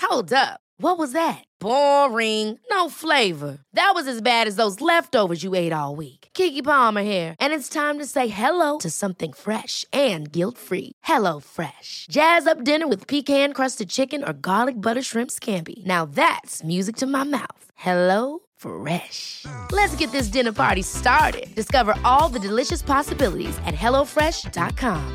Hold up. What was that? Boring. No flavor. That was as bad as those leftovers you ate all week. Keke Palmer here, and it's time to say hello to something fresh and guilt-free. Hello Fresh. Jazz up dinner with pecan-crusted chicken or garlic butter shrimp scampi. Now that's music to my mouth. Hello Fresh. Let's get this dinner party started. Discover all the delicious possibilities at hellofresh.com.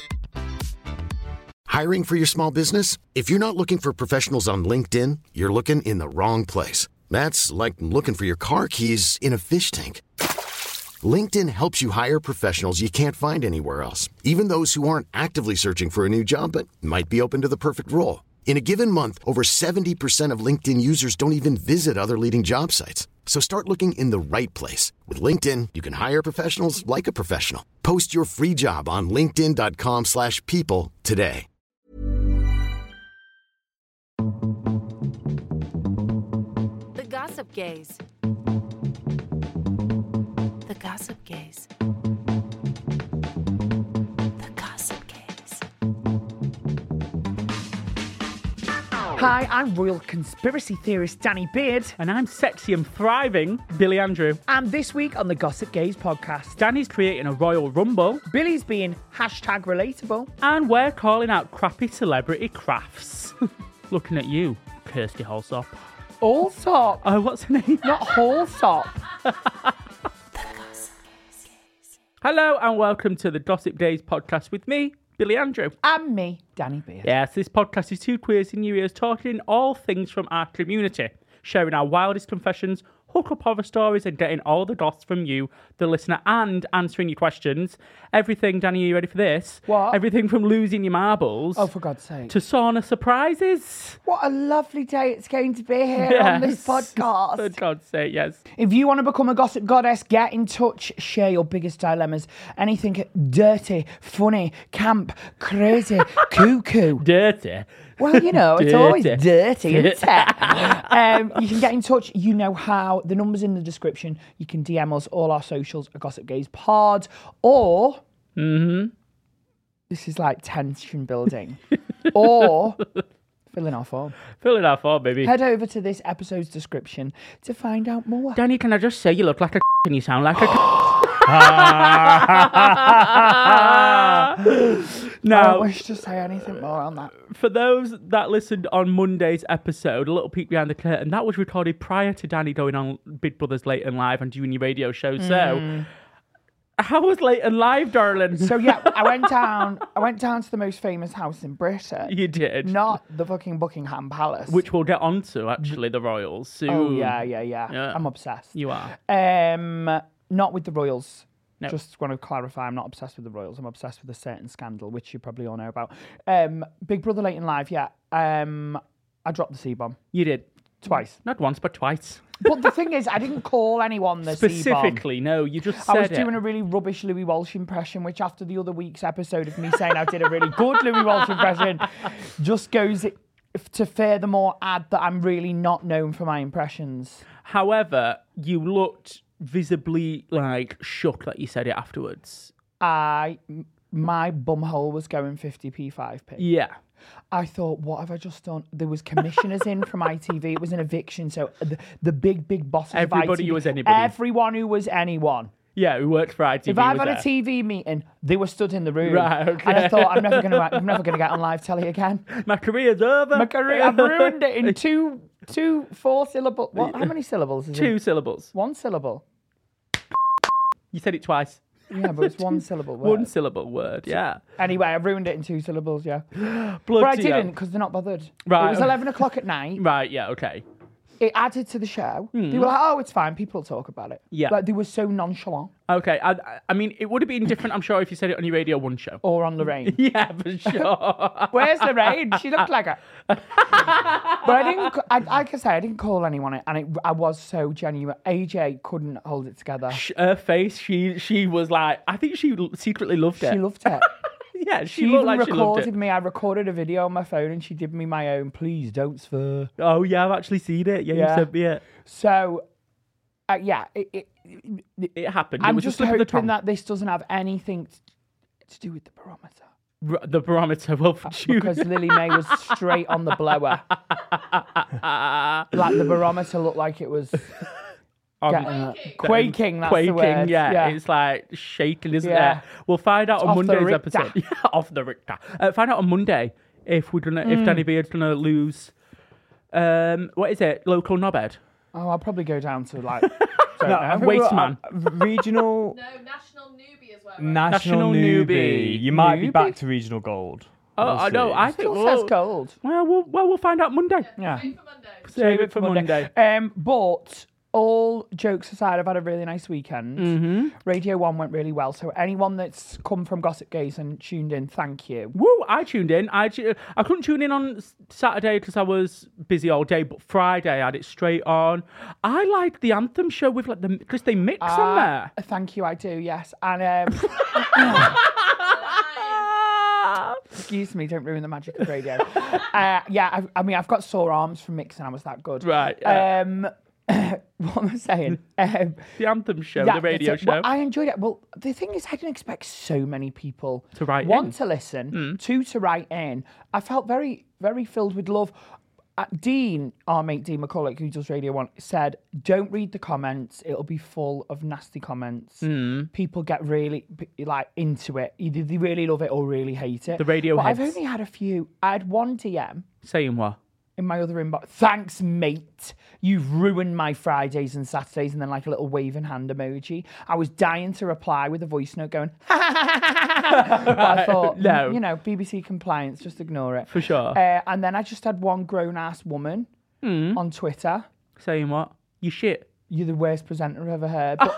Hiring for your small business? If you're not looking for professionals on LinkedIn, you're looking in the wrong place. That's like looking for your car keys in a fish tank. LinkedIn helps you hire professionals you can't find anywhere else, even those who aren't actively searching for a new job but might be open to the perfect role. In a given month, over 70% of LinkedIn users don't even visit other leading job sites. So start looking in the right place. With LinkedIn, you can hire professionals like a professional. Post your free job on linkedin.com/people today. The Gossip Gaze. The Gossip Gaze. The Gossip Gaze. Hi, I'm royal conspiracy theorist Danny Beard. And I'm sexy and thriving, Billy Andrew. And this week on the Gossip Gaze podcast, Danny's creating a Royal Rumble. Billy's being #relatable. And we're calling out crappy celebrity crafts. Looking at you, Kirsty Halsop. Allsop. Oh, what's her name? Not Halsop. Hello and welcome to the Gossip Days podcast with me, Billy Andrew. And me, Danny Beard. Yes, this podcast is two queers in your ears talking all things from our community, sharing our wildest confessions, hook-up horror stories and getting all the goss from you, the listener, and answering your questions. Everything, Danny, are you ready for this? What? Everything from losing your marbles Oh, for God's sake. to sauna surprises. What a lovely day it's going to be here on this podcast. For God's sake, yes. If you want to become a gossip goddess, get in touch. Share your biggest dilemmas. Anything dirty, funny, camp, crazy, cuckoo. Dirty. Well, you know, it's always dirty, isn't it? You can get in touch. You know how. The number's in the description. You can DM us. All our socials are Gossip Gaze Pod. Or, this is like tension building. Or, fill in our form. Fill it out for, baby. Head over to this episode's description to find out more. Danny, can I just say you look like a and you sound like a No, I don't wish to say anything more on that. For those that listened on Monday's episode, a little peek behind the curtain, that was recorded prior to Danny going on Big Brother's Late and Live and doing your radio show. So, how was Late and Live, darling? So yeah, I went down to the most famous house in Britain. You did. Not the fucking Buckingham Palace. Which we'll get onto, actually, the Royals soon. Oh, yeah. I'm obsessed. You are. Not with the Royals. No. Just want to clarify, I'm not obsessed with the Royals. I'm obsessed with a certain scandal, which you probably all know about. Big Brother Late and Live, yeah. I dropped the C-bomb. You did. Twice. Not once, but twice. But the thing is, I didn't call anyone the C-bomb. Specifically, no, you just said I was doing a really rubbish Louis Walsh impression, which after the other week's episode of me saying I did a really good Louis Walsh impression, just goes to furthermore add that I'm really not known for my impressions. However, you looked visibly shook that you said it afterwards. My bumhole was going 50p, 5p. Yeah. I thought, what have I just done? There was commissioners in from ITV. It was an eviction, so the big bosses Everybody of ITV. who was anybody. Everyone who was anyone. Yeah, who worked for ITV. If I've was had a TV meeting, they were stood in the room. Right, okay. And I thought, I'm never going to get on live telly again. My career's over. My career, I've ruined it in two 4 syllable. What? How many syllables is it? 2 syllables. 1 syllable. You said it twice. Yeah, but it's 1 syllable word. 1 syllable word, yeah. Anyway, I ruined it in 2 syllables, yeah. Bloody But I hell. didn't, because they're not bothered. Right. It was 11 o'clock at night. Right, yeah, okay. It added to the show. They were like, oh, it's fine. People talk about it. Yeah. Like, they were so nonchalant. Okay, I mean, it would have been different, I'm sure, if you said it on your Radio 1 show. Or on Lorraine. Yeah, for sure. Where's Lorraine? She looked like her. But I didn't, like I say, I didn't call anyone, and I was so genuine. AJ couldn't hold it together. Her face, she was like, I think she secretly loved it. She loved it. Yeah, She looked even like she loved recorded it. me. I recorded a video on my phone, and she did me my own, please don't swear. Oh, yeah, I've actually seen it. Yeah, Yeah. you sent me it. So, It happened. I'm it was just a slip of the hoping tongue. that this doesn't have anything to do with the barometer. The barometer, well, for you. Because Lily May was straight on the blower. Like the barometer looked like it was quaking. That's the word. Yeah, it's like shaking, isn't Yeah. it? We'll find out on Off the Monday's Richter. episode. Yeah, off the Richter. Find out on Monday if Danny Beard's gonna lose. What is it? Local knobhead. Oh, I'll probably go down to like Wasteman. Regional. No, National Newbie as well. National newbie. You might be back to regional gold. Oh, I know. I think Still says gold. we'll find out Monday. Yeah. Save for Monday. Save it for Monday. But all jokes aside, I've had a really nice weekend. Radio 1 went really well. So anyone that's come from Gossip Gaze and tuned in, thank you. Woo! I tuned in. I couldn't tune in on Saturday because I was busy all day, but Friday I had it straight on. I liked the Anthem show with like because they mix on there. Thank you, I do, yes. And excuse me, don't ruin the magic of radio. I've got sore arms from mixing. I was that good. Right. Yeah. What am I saying? The Anthem show, the radio show. Well, I enjoyed it. Well, the thing is, I didn't expect so many people To write one, in. to listen, two, to write in. I felt very, very filled with love. Dean, our mate Dean McCulloch, who does Radio 1, said, don't read the comments. It'll be full of nasty comments. People get really into it. Either they really love it or really hate it. The radio But I've heads. only had a few. I had one DM Saying what? in my other inbox. Thanks, mate. You've ruined my Fridays and Saturdays, and then like a little waving hand emoji. I was dying to reply with a voice note going, but I thought, No. BBC compliance, just ignore it. For sure. And then I just had one grown-ass woman on Twitter. Saying what? You shit. You're the worst presenter I've ever heard. But,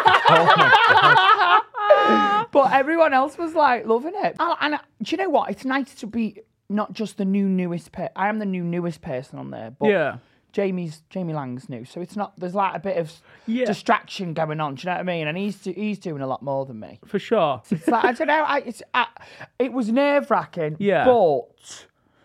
but everyone else was like loving it. And do you know what? It's nice to be not just the newest person. I am the newest person on there, but Yeah. Jamie Lang's new, so it's not. There's like a bit of distraction going on. Do you know what I mean? And he's doing a lot more than me. For sure. It's like, I don't know. It was nerve-wracking. Yeah. But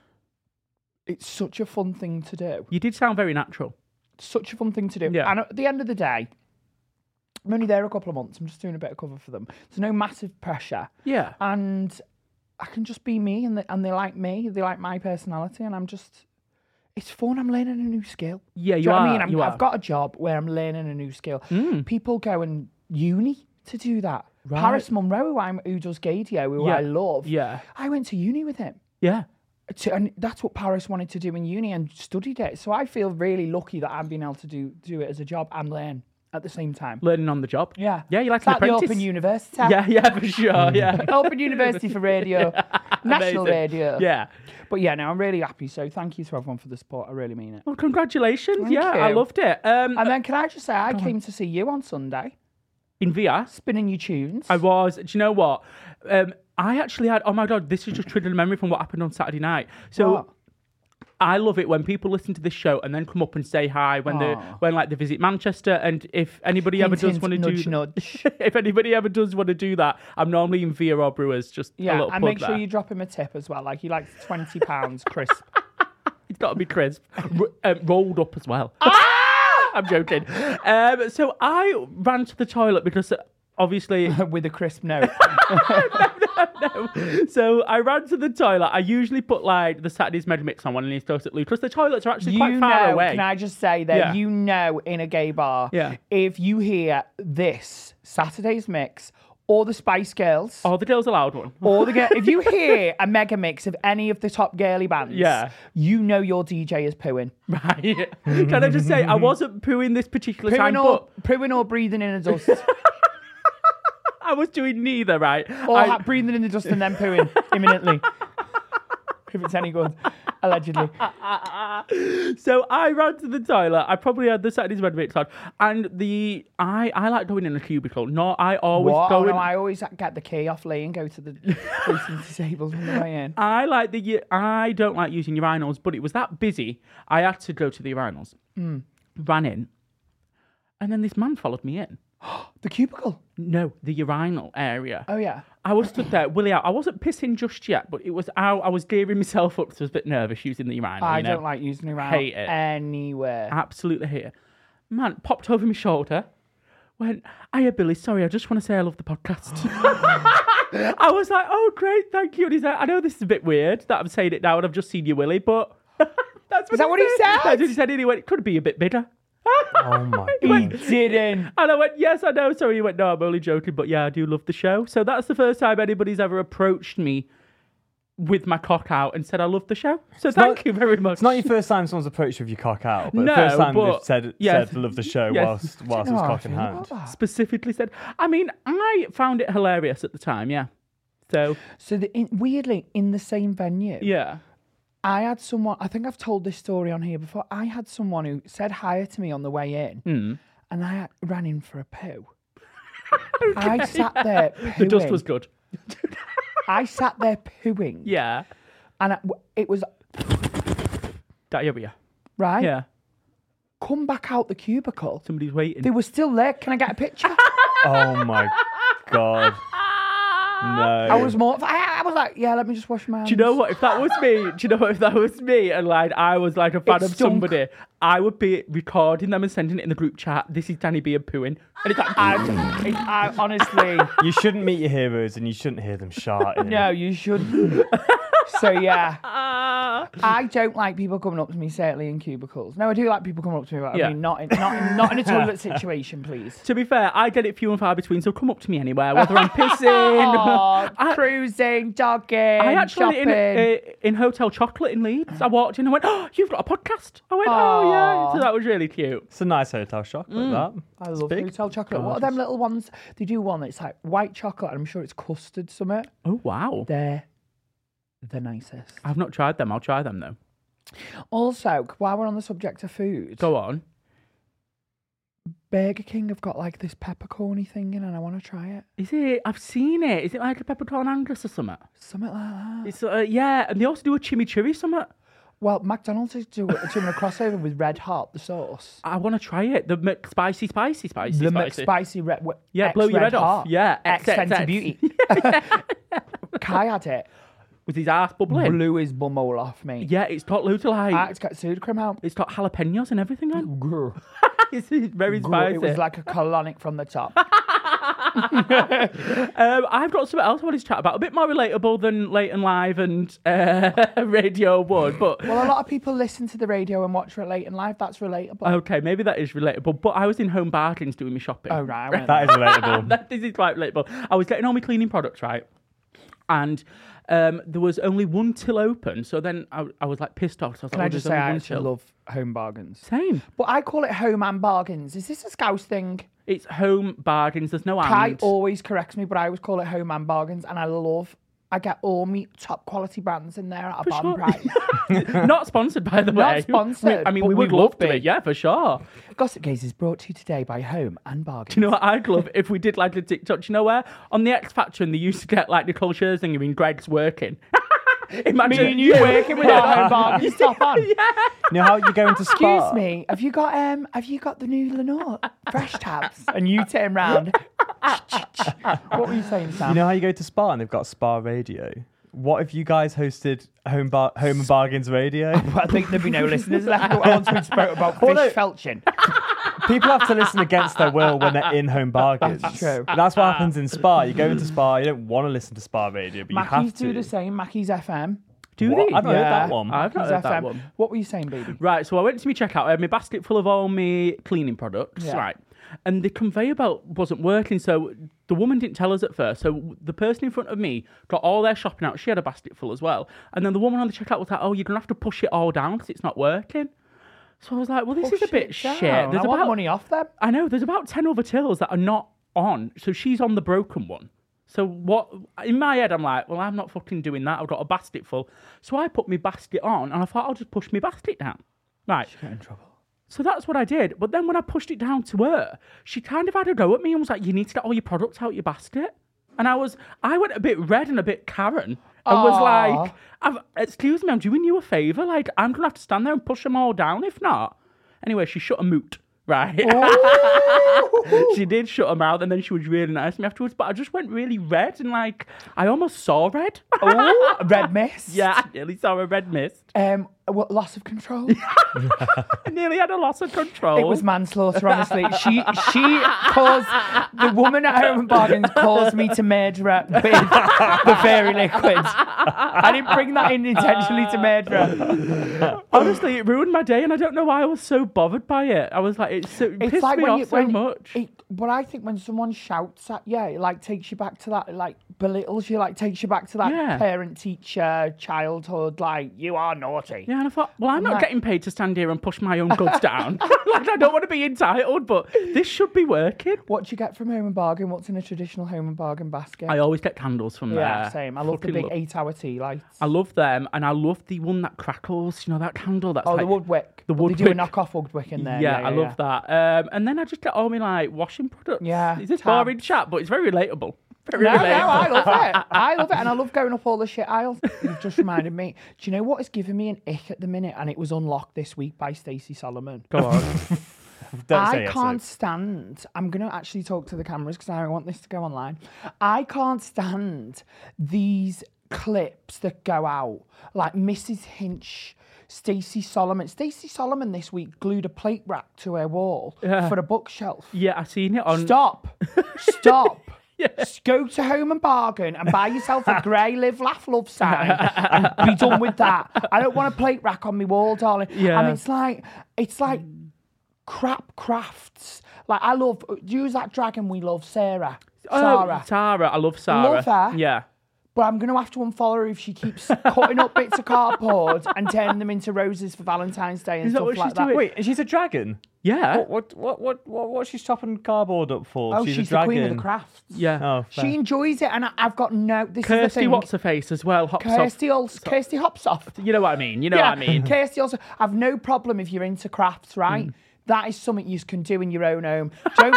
it's such a fun thing to do. You did sound very natural. Such a fun thing to do. Yeah. And at the end of the day, I'm only there a couple of months. I'm just doing a bit of cover for them. There's no massive pressure. Yeah. And I can just be me, and they like me. They like my personality, and I'm just. It's fun. I'm learning a new skill. Yeah, Do you know are. what I mean? you are. I've got a job where I'm learning a new skill. People go in uni to do that. Right. Paris Munro, who does Gadio, who Yeah. I love. Yeah. I went to uni with him. Yeah. And that's what Paris wanted to do in uni and studied it. So I feel really lucky that I've been able to do it as a job and learn at the same time. Learning on the job. Yeah. Yeah, you like It's an like the apprentice. Open University. Yeah, for sure. Yeah. Open University for radio. National Amazing. radio. Yeah. But yeah, no, I'm really happy. So thank you to everyone for the support. I really mean it. Well, congratulations. Thank yeah, I you. loved it. And then can I just say, I came to see you on Sunday, In VR, spinning your tunes. I was. Do you know what? I actually had. Oh my god, this is just triggered a memory from what happened on Saturday night. So. What? I love it when people listen to this show and then come up and say hi when they visit Manchester. And if anybody ever does want to nudge, do nudge. if anybody ever does want to do that, I'm normally in Via or Brewers. Just a Yeah, little and plug make sure there. you drop him a tip as well. Like he likes £20 crisp. It's got to be crisp, rolled up as well. I'm joking. So I ran to the toilet because obviously. With a crisp note. No. So I ran to the toilet. I usually put like the Saturday's Med Mix on when I need to go to the loo because the toilets are actually quite far away. Can I just say that Yeah. you know in a gay bar, Yeah. if you hear this Saturday's Mix or the Spice Girls, Oh, the Girls Aloud one. or if you hear a mega mix of any of the top girly bands, Yeah. you know your DJ is pooing. Right. Can I just say, I wasn't pooing this particular time, but Pooing or breathing in the dust. I was doing neither, right? Or breathing in the dust and then pooing imminently. If it's any good, allegedly. So I ran to the toilet. I probably had the Saturday's Red Mix on. And I like going in a cubicle. No, I always What? go Oh, in. no, I always get the key off Lee and go to the disabled on the way in. I don't like using urinals, but it was that busy. I had to go to the urinals. Ran in. And then this man followed me in. The cubicle? No, the urinal area. Oh, yeah. I was stood there, willy out. I wasn't pissing just yet, but it was out. I was gearing myself up, so I was a bit nervous using the urinal. I you know? don't like using it around Hate it. anywhere. Absolutely hate it. Man, popped over my shoulder, went, "Hiya, Billy, sorry, I just want to say I love the podcast." I was like, "Oh, great, thank you." And he's like, "I know this is a bit weird that I'm saying it now and I've just seen you, Willie, but..." That's Is that what he said? That's what he said. And he went, it could be a bit bigger. Oh my He god. didn't. And I went, yes, I know. So he went, no, I'm only joking. But yeah, I do love the show. So that's the first time anybody's ever approached me with my cock out and said, I love the show. So thank you very much. It's not your first time someone's approached you with your cock out, but No, the first time but- they've said love the show Yes. whilst it was cock in hand. Specifically said, I mean, I found it hilarious at the time, yeah. So, Weirdly, in the same venue, yeah. I had someone, I think I've told this story on here before. I had someone who said hi to me on the way in, and I ran in for a poo. I sat there pooing. The dust was good. I sat there pooing. Yeah. And it was, Diarrhea. right? Yeah. Come back out the cubicle. Somebody's waiting. They were still there. Can I get a picture? Oh my god. No. I was more. I was like, yeah, let me just wash my hands. Do you know what? If that was me, and like I was like a fan It of stunk. somebody, I would be recording them and sending it in the group chat. This is Danny B and pooing, and it's like, I honestly, You shouldn't meet your heroes and you shouldn't hear them shouting. no, you shouldn't. So yeah, I don't like people coming up to me, certainly in cubicles. No, I do like people coming up to me, but Yeah. I mean, not in a toilet situation, please. to be fair, I get it few and far between. So come up to me anywhere, whether I'm pissing. Oh, cruising, jogging, I actually shopping. in Hotel Chocolate in Leeds. I walked in and went, "Oh, you've got a podcast." I went, "Oh yeah." So that was really cute. It's a nice hotel shop like that. I love big. hotel chocolate. What are them little ones? They do one that's like white chocolate, and I'm sure it's custard something. Oh wow. They're the nicest. I've not tried them. I'll try them though. Also, while we're on the subject of food, Go on. Burger King have got like this peppercorny thing in, and I want to try it. Is it? I've seen it. Is it like a peppercorn Angus or something? Something like that. It's yeah, and they also do a chimichurri something. Well, McDonald's is doing a crossover with Red Hot, the sauce. I want to try it. The McSpicy. The McSpicy Red. Yeah, blow your head off. Yeah, X Fenty XXX. Beauty. Kai had it. With his ass bubbling. Blew his bumhole off me. Yeah, it's got loads of like. It's got soda cream out. It's got jalapenos and everything on. Grr. It's very Grr. spicy. It was like a colonic from the top. I've got something else I wanted to chat about. A bit more relatable than Late and Live and Radio would, but Well, a lot of people listen to the radio and watch Late and Live. That's relatable. okay, maybe that is relatable. But I was in Home Bargains doing my shopping. Oh, right. I went That is relatable. This is quite relatable. I was getting all my cleaning products, right? And there was only one till open. So then I was like pissed off. So I was Can like, I oh, just there's say only I one actually till. love Home Bargains. Same. But I call it Home and Bargains. Is this a Scouse thing? It's Home Bargains. There's no Kai and. always corrects me, but I always call it Home and Bargains, and I get all my top quality brands in there at a bottom price. Not sponsored, by the way. Not sponsored, I mean, but we would we love would to be. be. Yeah, for sure. Gossip Gaze is brought to you today by Home and Bargains. Do you know what I'd love if we did like a TikTok? Do you know where? On the X Factor, and they used to get like Nicole Scherzinger and Greg's working. Imagine Me and you working with our Home Bargains top on. You know how you go into Spa? Excuse me, have you got the new Lenore fresh tabs? And you turn round. What were you saying, Sam? You know how you go to Spa and they've got Spa Radio? What if you guys hosted Home and Bargains Radio? I think there'd be no listeners left. I want to spoke about fish no. felching. People have to listen against their will when they're in Home Bargains. That's true. That's what happens in Spa. You go into Spa, you don't want to listen to Spa Radio, but you Mackie's have to. do the same. Mackie's FM. Do What? they? I've not heard that one. I've not Mackie's heard that FM. one. What were you saying, baby? Right, so I went to my checkout. I had my basket full of all my cleaning products. Yeah. Right. And the conveyor belt wasn't working, so the woman didn't tell us at first. So the person in front of me got all their shopping out. She had a basket full as well. And then the woman on the checkout was like, "Oh, you're going to have to push it all down because it's not working." So I was like, well, this is a bit shit. I want money off them. I know, there's about 10 other tills that are not on. So she's on the broken one. So what? In my head, I'm like, well, I'm not fucking doing that. I've got a basket full. So I put my basket on and I thought I'll just push my basket down. Right. Get in trouble. So that's what I did. But then when I pushed it down to her, she kind of had a go at me and was like, you need to get all your products out your basket. And I went a bit red and a bit Karen and was like, excuse me, I'm doing you a favour. Like, I'm going to have to stand there and push them all down if not. Anyway, she shut a moot. Right. She did shut her mouth and then she was really nice to me afterwards. But I just went really red and like, I almost saw red. Oh, red mist. Yeah, I nearly saw a red mist. Loss of control. I nearly had a loss of control. It was manslaughter, honestly. She caused, the woman at Home and Bargains caused me to murder her with the fairy liquid. I didn't bring that in intentionally to murder her. Honestly, it ruined my day, and I don't know why I was so bothered by it. I was like, it pissed me off so much. But I think when someone shouts at you, it like takes you back to that, like belittles you, like takes you back to that parent-teacher childhood, like, you are naughty. Yeah, and I thought, well, I'm not getting paid to stand here and push my own goods down. Like, I don't want to be entitled, but this should be working. What do you get from Home and Bargain? What's in a traditional Home and Bargain basket? I always get candles from there. Yeah, same. I love the big 8-hour tea lights. I love them, and I love the one that crackles. You know, that candle that's like... the Woodwick. The Woodwick. They do a knockoff Woodwick in there. Yeah, I love that. And then I just get all my, like, washing products. Yeah. It's this boring chat, but it's very relatable. No, I love it. I love it, and I love going up all the shit aisles. You've just reminded me. Do you know what is giving me an ick at the minute? And it was unlocked this week by Stacey Solomon. Go on. I can't stand. I'm going to actually talk to the cameras because I want this to go online. I can't stand these clips that go out, like Mrs. Hinch. Stacey Solomon this week glued a plate rack to her wall for a bookshelf. Yeah, I seen it on... Stop. Yeah. Go to Home and Bargain and buy yourself a grey live, laugh, love sign and be done with that. I don't want a plate rack on my wall, darling. Yeah. And it's like crap crafts. Like, I love, use that dragon we love, Sarah. Sarah. I love Sarah. Love her. Yeah. But I'm going to have to unfollow her if she keeps cutting up bits of cardboard and turning them into roses for Valentine's Day and stuff like that. Wait, she's a dragon? Yeah. What's she chopping cardboard up for? Oh, she's a dragon. the queen of the crafts. Yeah. Oh, she enjoys it, and I've got no... This Kirsty, is the thing. what's her face as well? Kirsty Hopsoft. You know what I mean? Kirsty also... I've no problem if you're into crafts, right? That is something you can do in your own home. Don't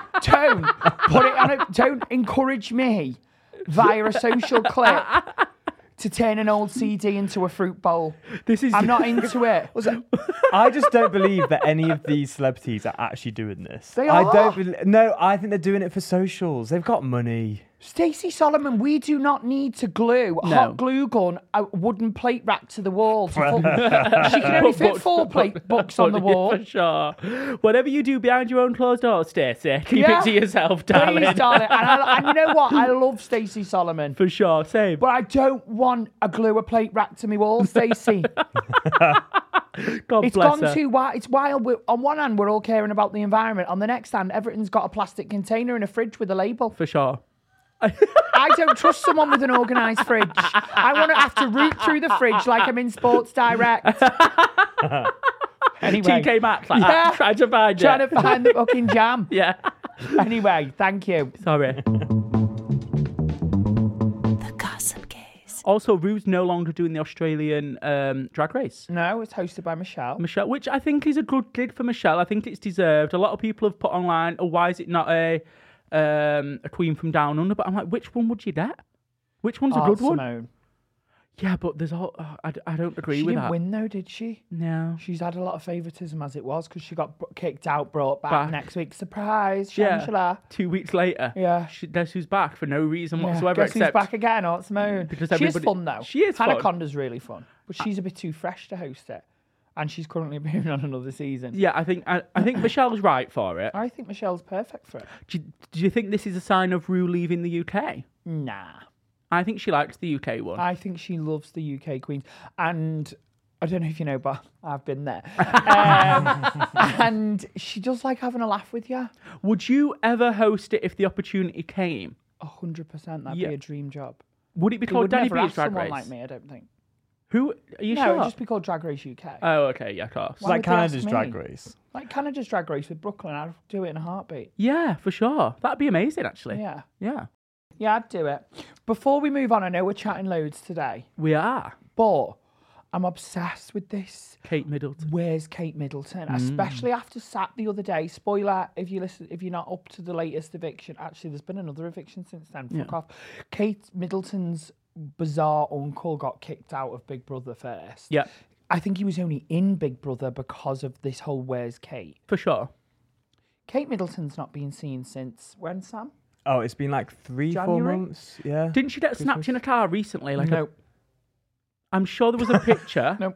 put it on don't encourage me via a social clip to turn an old CD into a fruit bowl. I'm not into it. I just don't believe that any of these celebrities are actually doing this. They are. No, I think they're doing it for socials. They've got money. Stacey Solomon, we do not need to glue a hot glue gun a wooden plate rack to the wall. She can only fit 4 books on the wall. For sure. Whatever you do behind your own closed doors, Stacey, keep it to yourself, darling. Please, darling. And you know what? I love Stacey Solomon. For sure, same. But I don't want a glue a plate rack to me wall, Stacey. God it's bless gone her. too wild. It's wild. On one hand, we're all caring about the environment. On the next hand, everything's got a plastic container in a fridge with a label. For sure. I don't trust someone with an organised fridge. I want to have to root through the fridge like I'm in Sports Direct. Anyway. TK Maxx, like that. Trying to find the fucking jam. Yeah. Anyway, thank you. Sorry. The Gossip Gaze. Also, Rue's no longer doing the Australian drag race. No, it's hosted by Michelle. Michelle, which I think is a good gig for Michelle. I think it's deserved. A lot of people have put online, why is it not a queen from Down Under? But I'm like, which one would you get? Which one's a good one? Simone. Yeah, but there's all... I don't agree with that. She didn't win though, did she? No. She's had a lot of favouritism as it was because she got kicked out, brought back next week. Surprise, Yeah. Shangela. 2 weeks later. Yeah. Guess who's back for no reason whatsoever. Guess who's back again? Oh, it's Simone. Because She's fun though. She is fun. Anaconda's really fun, but she's a bit too fresh to host it. And she's currently appearing on another season. Yeah, I think Michelle's right for it. I think Michelle's perfect for it. Do you think this is a sign of Rue leaving the UK? Nah. I think she likes the UK one. I think she loves the UK Queens. And I don't know if you know, but I've been there. And she does like having a laugh with you. Would you ever host it if the opportunity came? 100%. That'd be a dream job. Would it be They called would Danny never B's have Drag someone Race? like me, I don't think. Who? Are you No, sure? it'd just be called Drag Race UK. Oh, okay, yeah, of course. Why Like would they ask Canada's me? Drag Race. Like Canada's Drag Race with Brooklyn. I'd do it in a heartbeat. Yeah, for sure. That'd be amazing, actually. Yeah. Yeah. Yeah, I'd do it. Before we move on, I know we're chatting loads today, We are. but I'm obsessed with this. Kate Middleton. Where's Kate Middleton? Especially after Sat the other day. Spoiler, if you're not up to the latest eviction. Actually, there's been another eviction since then. Fuck off. Kate Middleton's bizarre uncle got kicked out of Big Brother first. Yeah, I think he was only in Big Brother because of this whole Where's Kate? for sure. Kate Middleton's not been seen since when, Sam? Oh, it's been like 3-4 January? months. Yeah. Didn't she get snapped in a car recently? No. I'm sure there was a picture. No.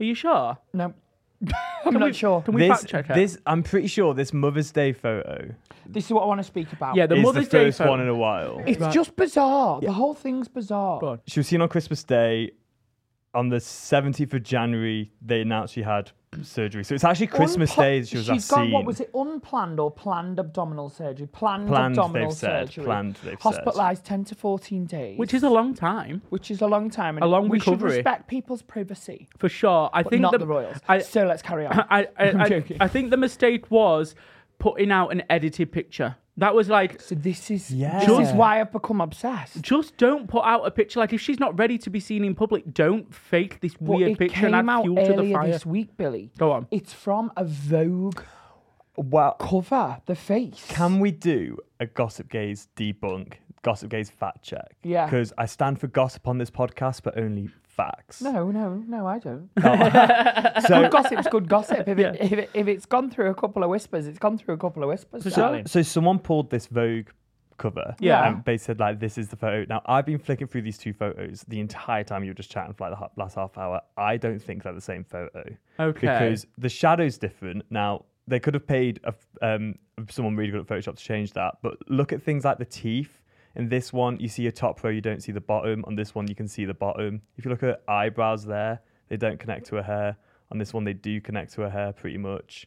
Are you sure? No. I'm not sure. Can we fact check it? I'm pretty sure this Mother's Day photo This is what I want to speak about. Yeah, the is Mother's the Day first photo. one in a while. It's just bizarre. The whole thing's bizarre. Go on. She was seen on Christmas Day. On the 17th of January, they announced she had surgery. So it's actually Christmas Day that she was last She's got, seen. what was it, unplanned or planned abdominal surgery? Planned Planned, abdominal they've said. surgery. Planned, they've said. Hospitalised 10 to 14 days. Which is a long time. Which is a long time. And A long we recovery. should respect people's privacy. For sure. I But think not the royals. So let's carry on. I'm joking. I think the mistake was putting out an edited picture. That was like, So this is Yeah. why I've become obsessed. just don't put out a picture. Like, if she's not ready to be seen in public, don't fake this But weird it picture and came add out fuel to the earlier fire. this week, Billy. Go on. It's from a Vogue Well, cover, the face. can we do a Gossip Gaze debunk, Gossip Gaze fact check? Yeah. Because I stand for gossip on this podcast, but only facts. No, I don't. So, Good gossip's good gossip. If it's gone through a couple of whispers, it's gone through a couple of whispers. Exactly. so someone pulled this Vogue cover. Yeah. And they said, like, this is the photo. Now, I've been flicking through these two photos the entire time you were just chatting for like the last half hour. I don't think they're the same photo. Okay. Because the shadow's different. Now, they could have paid someone really good at Photoshop to change that. But look at things like the teeth. In this one, you see a top row, you don't see the bottom. On this one, you can see the bottom. If you look at eyebrows there, they don't connect to her hair. On this one, they do connect to her hair pretty much.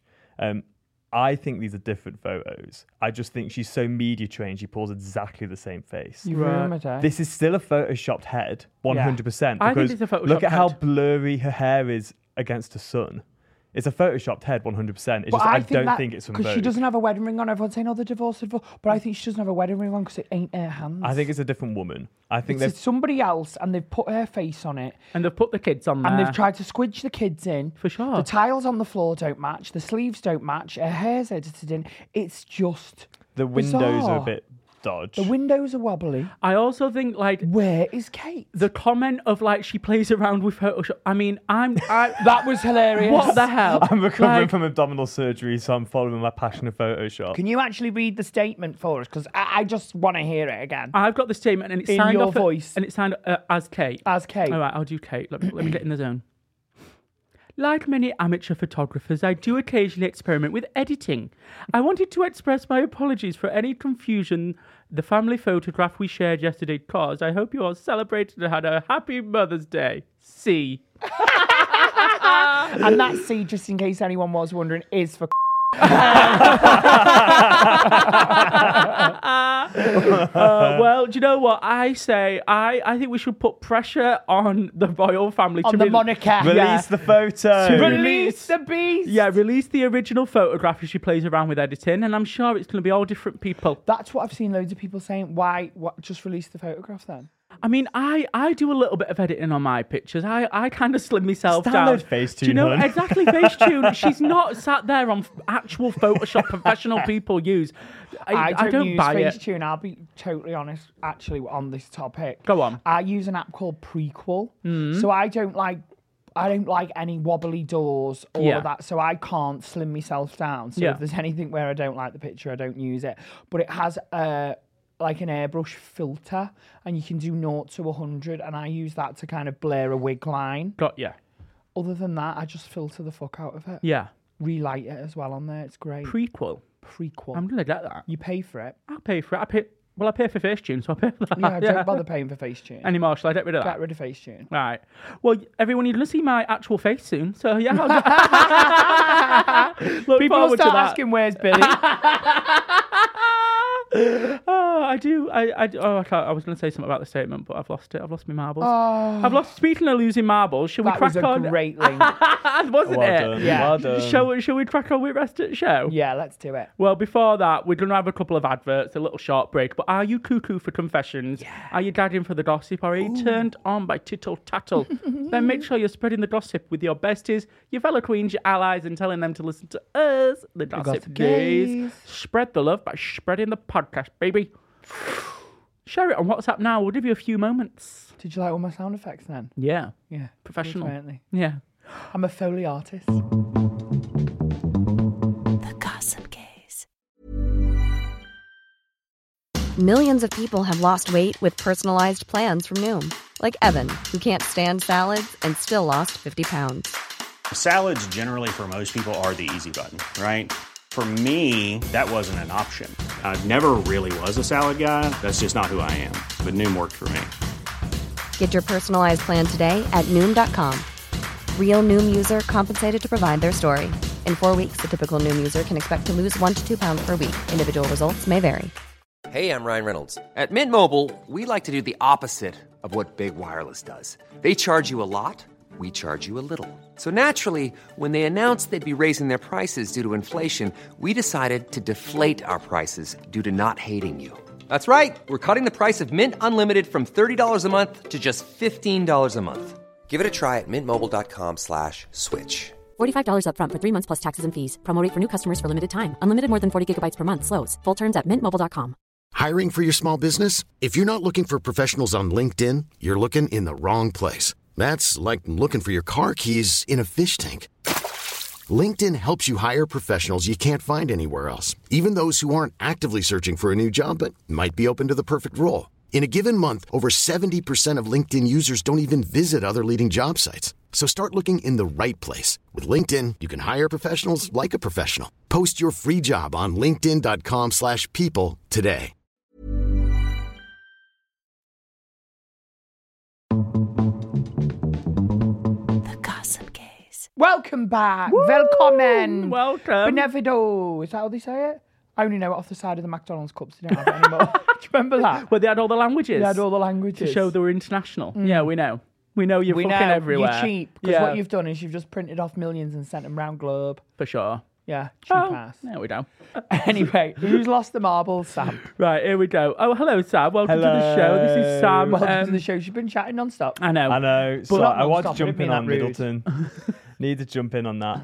I think these are different photos. I just think she's so media trained, she pulls exactly the same face. You rumored her. This is still a photoshopped head, 100%. I think Because it's a photoshopped look at how head. blurry her hair is against the sun. It's a photoshopped head, 100%. It's But just I don't think it's from because Vogue. she doesn't have a wedding ring on. Everyone's saying, "Oh, they're divorced." But I think she doesn't have a wedding ring on because it ain't her hands. I think it's a different woman. I think it's somebody else, and they've put her face on it, And they've put the kids on there. and they've tried to squidge the kids in. For sure. The tiles on the floor don't match. The sleeves don't match. Her hair's edited in. It's just the windows are a bizarre. bit dodge. The windows are wobbly. I also think, like, Where is Kate? the comment of, like, she plays around with Photoshop. I mean, That was hilarious. what the hell? I'm recovering Like, from abdominal surgery, so I'm following my passion of Photoshop. Can you actually read the statement for us? Because I just want to hear it again. I've got the statement, and it's In signed your off voice. and it's signed as Kate. As Kate. All right, I'll do Kate. Let me get in the zone. Like many amateur photographers, I do occasionally experiment with editing. I wanted to express my apologies for any confusion the family photograph we shared yesterday caused. I hope you all celebrated and had a happy Mother's Day. C. And that C, just in case anyone was wondering, is for Well, do you know what I say? I think we should put pressure on the royal family on to the monarchy. Release the photo. Release the beast. Yeah, release the original photograph as she plays around with editing, and I'm sure it's going to be all different people. That's what I've seen loads of people saying. Why? What? Just release the photograph then. I mean, I do a little bit of editing on my pictures. I kind of slim myself Just down. download Facetune, Do you know hun. exactly Facetune? She's not sat there on actual Photoshop professional people use. I don't use buy it. Facetune. I'll be totally honest. Actually, on this topic, Go on. I use an app called Prequel. So I don't like any wobbly doors, all Yeah. of that. So I can't slim myself down. So Yeah. if there's anything where I don't like the picture, I don't use it. But it has like an airbrush filter, and you can do 0 to 100, and I use that to kind of blur a wig line. Got ya. Other than that, I just filter the fuck out of it. Yeah. Relight it as well on there. It's great. Prequel. Prequel. I'm gonna get that. You pay for it. I'll pay for it. I pay for Facetune, so I'll pay for that. Yeah, don't bother paying for Facetune. Anymore, shall I get rid of that? Get rid of Facetune. Right. Well, everyone, you're going to see my actual face soon. So, yeah. Look People forward start to that. asking, where's Billy? Oh, I do. I was going to say something about the statement, but I've lost it. I've lost my marbles. I've lost. Speaking of losing marbles, shall we That crack was a on? great link. Wasn't Well it? done. Yeah. Well done. Shall we crack on with the rest of the show? Yeah, let's do it. Well, before that, we're going to have a couple of adverts, a little short break. But are you cuckoo for confessions? Are you gagging for the gossip? Or are you turned on by tittle tattle? Then make sure you're spreading the gossip with your besties, your fellow queens, your allies, and telling them to listen to us, the Gossip Gossip Gaze. Gaze. Spread the love by spreading the podcast, baby. Share it on WhatsApp now. We'll give you a few moments. Did you like all my sound effects then? Yeah. Yeah. Professional. Definitely. Yeah. I'm a Foley artist. The Gossip Gaze. Millions of people have lost weight with personalized plans from Noom. Like Evan, who can't stand salads and still lost 50 pounds. Salads generally for most people are the easy button, right? For me, that wasn't an option. I never really was a salad guy. That's just not who I am. But Noom worked for me. Get your personalized plan today at Noom.com. Real Noom user compensated to provide their story. In 4 weeks, the typical Noom user can expect to lose 1 to 2 pounds per week. Individual results may vary. Hey, I'm Ryan Reynolds. At Mint Mobile, we like to do the opposite of what Big Wireless does. They charge you a lot, we charge you a little. So naturally, when they announced they'd be raising their prices due to inflation, we decided to deflate our prices due to not hating you. That's right. We're cutting the price of Mint Unlimited from $30 a month to just $15 a month. Give it a try at mintmobile.com/switch. $45 up front for 3 months plus taxes and fees. Promo rate for new customers for limited time. Unlimited more than 40 gigabytes per month. Slows full terms at mintmobile.com. Hiring for your small business? If you're not looking for professionals on LinkedIn, you're looking in the wrong place. That's like looking for your car keys in a fish tank. LinkedIn helps you hire professionals you can't find anywhere else, even those who aren't actively searching for a new job but might be open to the perfect role. In a given month, over 70% of LinkedIn users don't even visit other leading job sites. So start looking in the right place. With LinkedIn, you can hire professionals like a professional. Post your free job on linkedin.com/people today. The Gossip Gaze. Welcome back. Welcome. Welcome. Benefido. Is that how they say it? I only know it off the side of the McDonald's cups. They don't have it anymore. Do you remember that? Well, they had all the languages. They had all the languages. to show they were international. Yeah, we know. We know you're fucking everywhere. You're cheap. Because what you've done is you've just printed off millions and sent them round globe. For sure. Yeah, cheap ass. There we go. Anyway, who's lost the marbles, Sam? Right, here we go. Oh, hello, Sam. Welcome to the show. This is Sam. Welcome to the show. She's been chatting non-stop. I know. So not I want to non-stop, jump in I on didn't mean that Middleton. Need to jump in on that.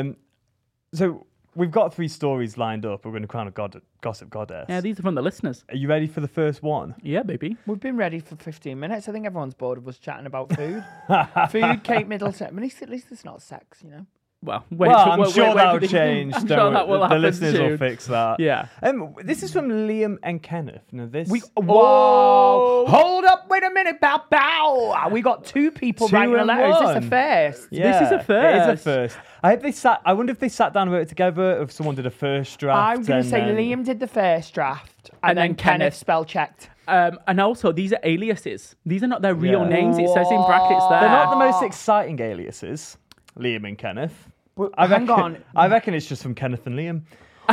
So we've got 3 stories lined up. We're going to crown a gossip goddess. Yeah, these are from the listeners. Are you ready for the first one? Yeah, baby. We've been ready for 15 minutes. I think everyone's bored of us chatting about food. Food, Kate Middleton. At least it's not sex, you know? Well, I'm sure that'll change. I'm sure that will the happen listeners soon. will fix that. Yeah. This is from Liam and Kenneth. Now this. Whoa! Hold up! Wait a minute! Bow bow! We got 2 people 2 writing a and letter. Is this a 1. first? Yeah, This is a It is a first. first. I wonder if they sat down and wrote it together, or if someone did a first draft. I'm going to say then- Liam did the first draft, and then then Kenneth Kenneth. spell checked. And also, these are aliases. These are not their real names. It says in brackets there. They're not the most exciting aliases, Liam and Kenneth. Hang on. I reckon it's just from Kenneth and Liam.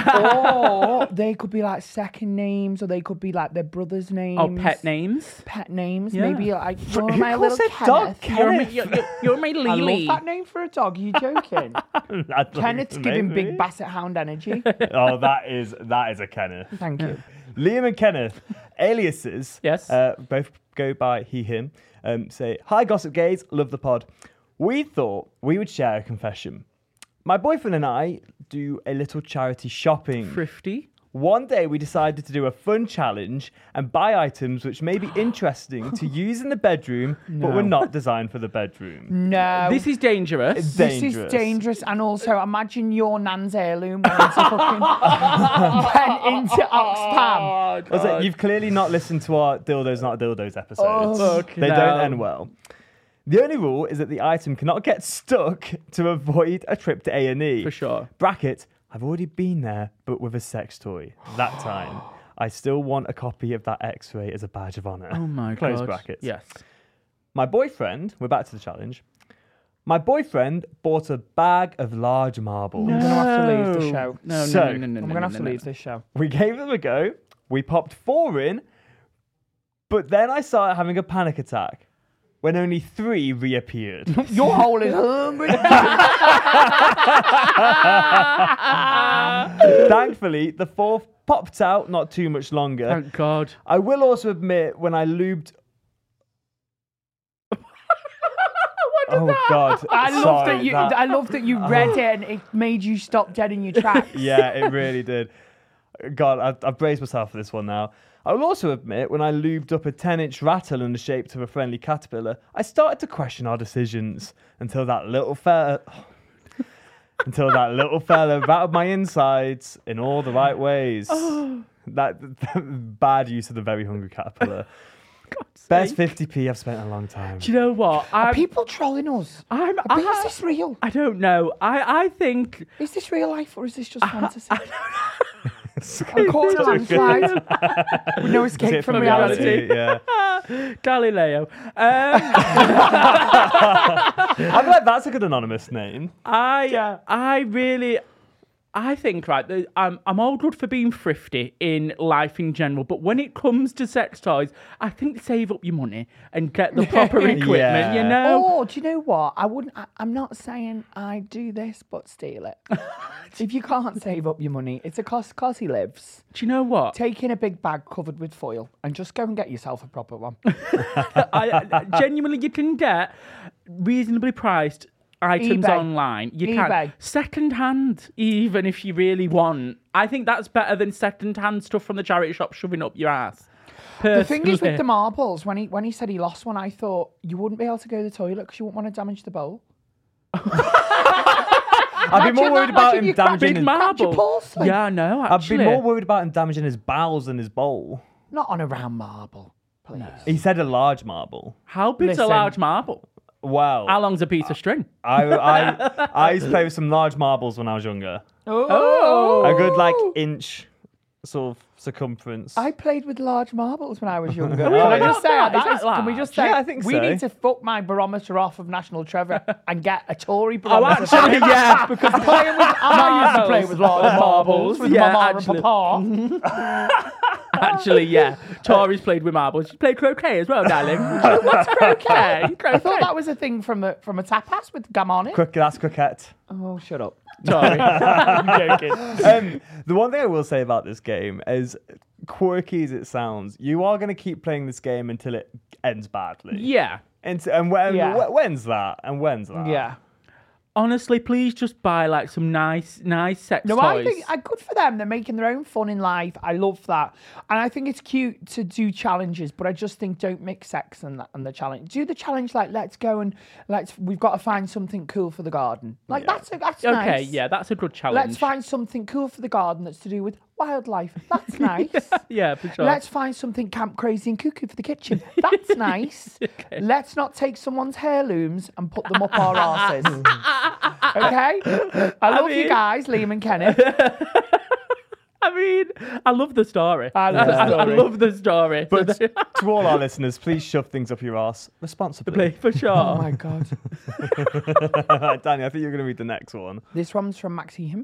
Or they could be like second names, or they could be like their brother's names. Oh, pet names. Pet names. Yeah. Maybe like you're Who my calls little their dog Kenneth. Kenneth? You're my I Lily. love that name for a dog. Are you joking? Kenneth's giving Maybe. big basset hound energy. Oh, that is a Kenneth. Thank you. Liam and Kenneth, aliases. Yes. Both go by he, him. Say, hi, Gossip Gaze, love the pod. We thought we would share a confession. My boyfriend and I do a little charity shopping. Thrifty. One day we decided to do a fun challenge and buy items which may be interesting to use in the bedroom, but were not designed for the bedroom. No. This is dangerous. This is dangerous, and also imagine your nan's heirloom went into Oxfam. I was like, you've clearly not listened to our Dildos Not Dildos episodes. fuck They no. don't end well. The only rule is that the item cannot get stuck to avoid a trip to A&E. For sure. Bracket, I've already been there, but with a sex toy. That time. I still want a copy of that X-ray as a badge of honour. Oh my god. Close brackets. Yes. My boyfriend, we're back to the challenge. My boyfriend bought a bag of large marbles. I'm going to have to leave the show. No, So, no. I'm going to have to leave this show. We gave them a go. We popped 4 in, but then I started having a panic attack when only 3 reappeared. Your hole is hungry. Thankfully, the 4th popped out not too much longer. Thank God. I will also admit, when I lubed... Oh God! I love Sorry, that you. I love that you read it and it made you stop dead in your tracks. Yeah, it really did. God, I've braced myself for this one now. I will also admit, when I lubed up a 10-inch rattle in the shape of a friendly caterpillar, I started to question our decisions until that little fella rattled my insides in all the right ways. That bad use of the very hungry caterpillar. Best 50p I've spent in a long time. Do you know what? Are people trolling us? Is this real? I don't know. I think... Is this real life or is this just fantasy? I don't know. I'm caught on slide. With no escape from reality. Yeah. Galileo. I'm like, that's a good anonymous name. I think, right, that I'm all good for being thrifty in life in general, but when it comes to sex toys, I think save up your money and get the proper equipment, you know? Oh, do you know what? I'm not saying I do this, but steal it. If you can't save up your money, it's a cost because he lives. Do you know what? Take in a big bag covered with foil and just go and get yourself a proper one. Genuinely, you can get reasonably priced items eBay. online. You eBay. can second hand, even if you really want. I think that's better than second hand stuff from the charity shop shoving up your ass. The thing is with the marbles, when he said he lost one, I thought you wouldn't be able to go to the toilet because you wouldn't want to damage the bowl. I'd be more worried about him damaging his marbles. Yeah, I know. Actually, I'd be more worried about him damaging his bowels than his bowl. Not on a round marble, please. No. He said a large marble. How big's a large marble? Wow. How long's a piece of string? I used to play with some large marbles when I was younger. Oh. A good inch sort of circumference. I played with large marbles when I was younger. Really? Can I just say Is that can we just say Yeah, I think we so. need to fuck my barometer off of National Treasure and get a Tory barometer? Actually, yeah. Because playing with I used to play with large marbles with mama and papa. Actually, yeah. Tori's played with marbles. You played croquet as well, darling. What's croquet? I thought that was a thing from a tapas with gum on it. That's croquette. Oh, shut up. Tori. I'm joking. The one thing I will say about this game is, quirky as it sounds, you are going to keep playing this game until it ends badly. Yeah. And when's that? And when's that? Yeah. Honestly, please just buy some nice sex toys. I think good for them. They're making their own fun in life. I love that, and I think it's cute to do challenges. But I just think don't mix sex and the challenge. Do the challenge let's go and we've got to find something cool for the garden. That's nice. Okay, yeah, that's a good challenge. Let's find something cool for the garden that's to do with wildlife. That's nice. Yeah, for sure. Let's find something camp crazy and cuckoo for the kitchen. That's nice. Okay. Let's not take someone's heirlooms and put them up our arses. Okay? I love you guys, Liam and Kenneth. I mean, I love the story. I love the story. But to all our listeners, please shove things up your arse responsibly. For sure. Oh my God. Danny, I think you're going to read the next one. This one's from Maxime.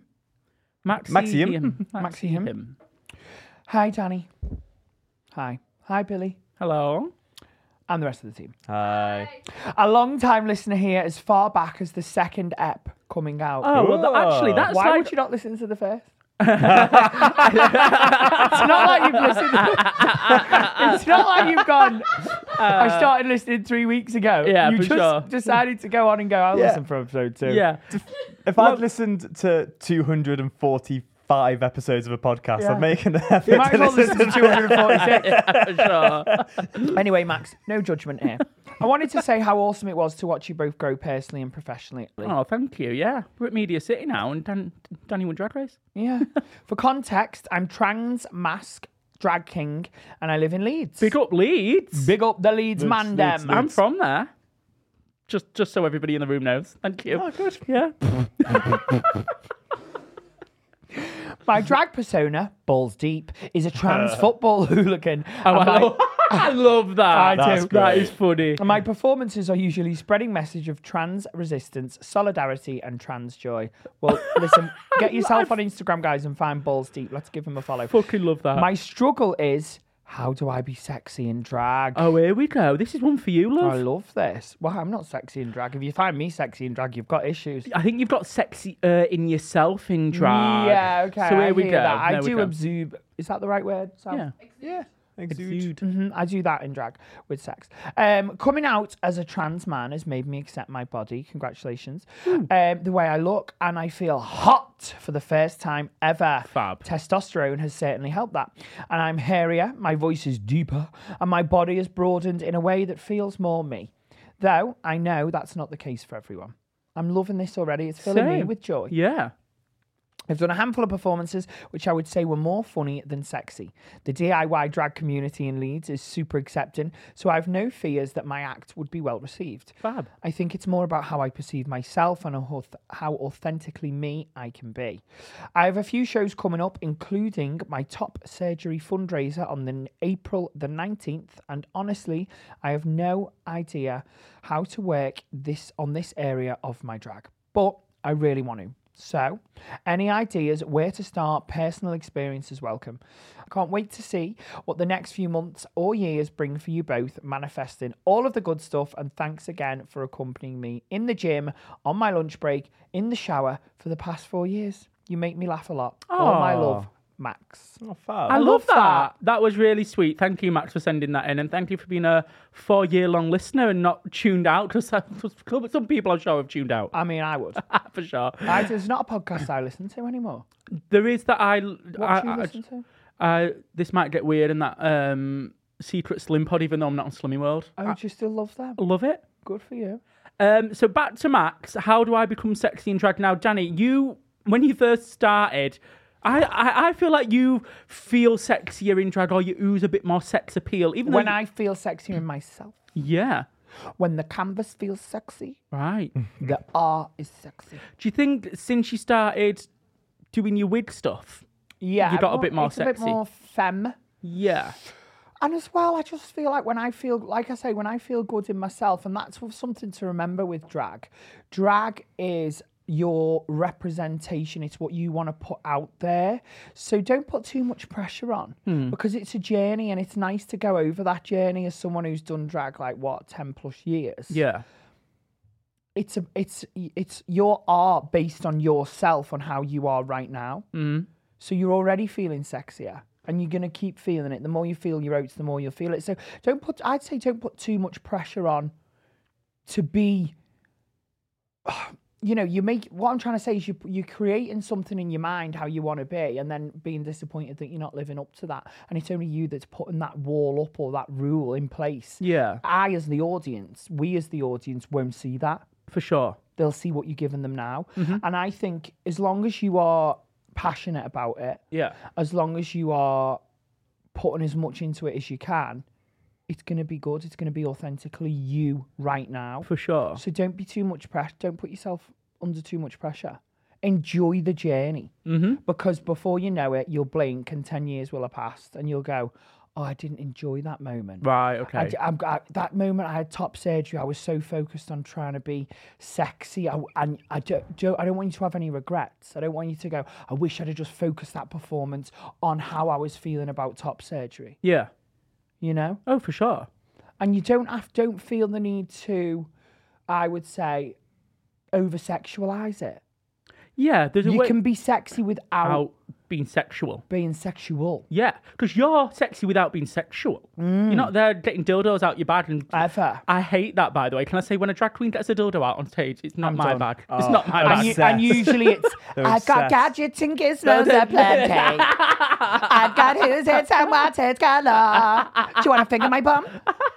Maxime. Hi, Danny. Hi, Billy. Hello. And the rest of the team. Hi. A long-time listener here, as far back as the second ep coming out. Oh, well, actually, that's Why would you not listen to the first? It's not like you've listened. It's not like you've gone. I started listening 3 weeks ago. Yeah, you for just sure. decided to go on and go. I'll listen for episode 2. Yeah. If I'd listened to 245 episodes of a podcast, Yeah. I'd make an effort You might to as well listen to 246. For sure. Anyway, Max, no judgment here. I wanted to say how awesome it was to watch you both grow personally and professionally. Oh, thank you. Yeah. We're at Media City now, and Danny won Drag Race. Yeah. For context, I'm trans mask drag king and I live in Leeds. Big up Leeds. Big up the Leeds man dem. I'm from there. Just so everybody in the room knows. Thank you. Oh, good. Yeah. My drag persona, balls deep, is a trans football hooligan. I love that. I That's do. great. That is funny. And my performances are usually spreading message of trans resistance, solidarity, and trans joy. Well, listen, get yourself on Instagram, guys, and find balls deep. Let's give him a follow. Fucking love that. My struggle is, how do I be sexy in drag? Oh, here we go. This is one for you, love. I love this. Well, I'm not sexy in drag. If you find me sexy in drag, you've got issues. I think you've got sexy in yourself in drag. Yeah, okay. So here I we hear go. that. I There we do go. exude. Is that the right word? Sam? Yeah. Yeah. Exude. I do that in drag with sex. Coming out as a trans man has made me accept my body. Congratulations. The way I look, and I feel hot for the first time ever. Fab. Testosterone has certainly helped that. And I'm hairier, my voice is deeper, and my body is broadened in a way that feels more me. Though I know that's not the case for everyone. I'm loving this already. It's filling me Same. with joy. Yeah. I've done a handful of performances which I would say were more funny than sexy. The DIY drag community in Leeds is super accepting, so I have no fears that my act would be well received. Fab. I think it's more about how I perceive myself and how authentically me I can be. I have a few shows coming up, including my top surgery fundraiser on April the 19th, and honestly, I have no idea how to work on this area of my drag, but I really want to. So, any ideas where to start? Personal experience is welcome. I can't wait to see what the next few months or years bring for you both, manifesting all of the good stuff, and thanks again for accompanying me in the gym, on my lunch break, in the shower for the past 4 years. You make me laugh a lot. All my love, Max. Oh, fab. I love that. That was really sweet. Thank you, Max, for sending that in. And thank you for being a 4-year-long listener and not tuned out. Because some people I'm sure have tuned out. I mean, I would. For sure. There's not a podcast I listen to anymore. There is that What do you listen to? This might get weird in that Secret Slim Pod, even though I'm not on Slummy World. Oh, do you still love them? I love it. Good for you. So back to Max. How do I become sexy in drag? Now, Danny, when you first started... I feel like you feel sexier in drag, or you ooze a bit more sex appeal. Even when I feel sexier in myself. Yeah. When the canvas feels sexy. Right. The R is sexy. Do you think since you started doing your wig stuff, yeah, you got a bit more sexy? A bit more femme. Yeah. And as well, I just feel like when I feel good in myself, and that's something to remember with drag. Drag is your representation. It's what you want to put out there. So don't put too much pressure on because it's a journey, and it's nice to go over that journey as someone who's done drag 10 plus years. Yeah. It's your art based on yourself, on how you are right now. So you're already feeling sexier, and you're going to keep feeling it. The more you feel your oats, the more you'll feel it. So I'd say don't put too much pressure on to be what I'm trying to say is you're creating something in your mind how you want to be, and then being disappointed that you're not living up to that. And it's only you that's putting that wall up or that rule in place. Yeah. We as the audience won't see that. For sure. They'll see what you're giving them now. And I think as long as you are passionate about it, as long as you are putting as much into it as you can, it's going to be good. It's going to be authentically you right now. For sure. So don't be too much pressure. Don't put yourself under too much pressure. Enjoy the journey. Because before you know it, you'll blink and 10 years will have passed, and you'll go, oh, I didn't enjoy that moment. Right, okay. That moment I had top surgery, I was so focused on trying to be sexy. I don't want you to have any regrets. I don't want you to go, I wish I'd have just focused that performance on how I was feeling about top surgery. Yeah. You know? Oh, for sure. And you don't feel the need to, I would say, over-sexualize it. Yeah, you can be sexy without being sexual. Being sexual. Yeah, because you're sexy without being sexual. You're not there getting dildos out your bag. Ever. I hate that, by the way. Can I say, when a drag queen gets a dildo out on stage, it's not my bag. It's not my bag. And usually it's, I've got gadgets and gizmos aplenty. I've got who's it and what's it galore. Do you want to finger my bum?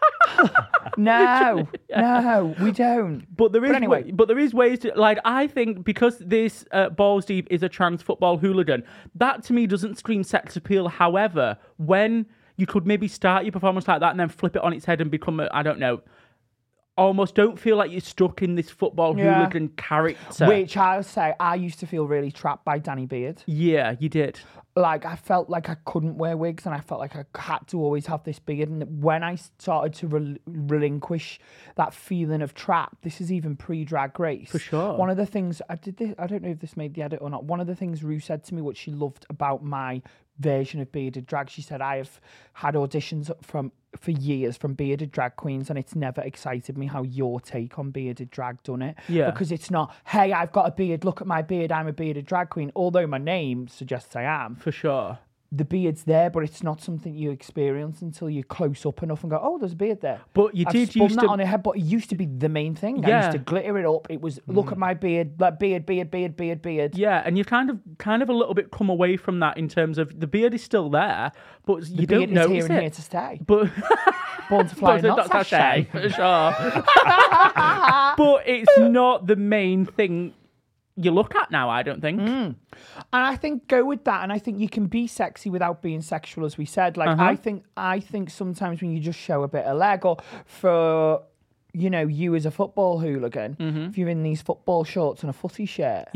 No, we don't. But there is ways to, I think because this Balls Deep is a trans football hooligan, that to me doesn't scream sex appeal. However, when you could maybe start your performance like that and then flip it on its head and become almost don't feel like you're stuck in this football hooligan character. Which I'll say, I used to feel really trapped by Danny Beard. Yeah, you did. I felt like I couldn't wear wigs, and I felt like I had to always have this beard. And when I started to relinquish that feeling of trap, this is even pre-Drag Race. For sure. One of the things, I don't know if this made the edit or not, one of the things Rue said to me, what she loved about my version of bearded drag, she said, I have had auditions for years from bearded drag queens, and it's never excited me how your take on bearded drag done it. Yeah. Because it's not, hey, I've got a beard, look at my beard, I'm a bearded drag queen, although my name suggests I am. For sure. The beard's there, but it's not something you experience until you're close up enough and go, oh, there's a beard there. But you did use that on your head, but it used to be the main thing. I used to glitter it up. It was, look at my beard, beard. Yeah, and you've kind of a little bit come away from that in terms of the beard is still there, but you don't notice it. The beard is here to stay. But Born to fly, not sachet. For sure. But it's not the main thing you look at now, I don't think. And I think go with that, and I think you can be sexy without being sexual, as we said. Like I think sometimes when you just show a bit of leg, or for you as a football hooligan, if you're in these football shorts and a footy shirt,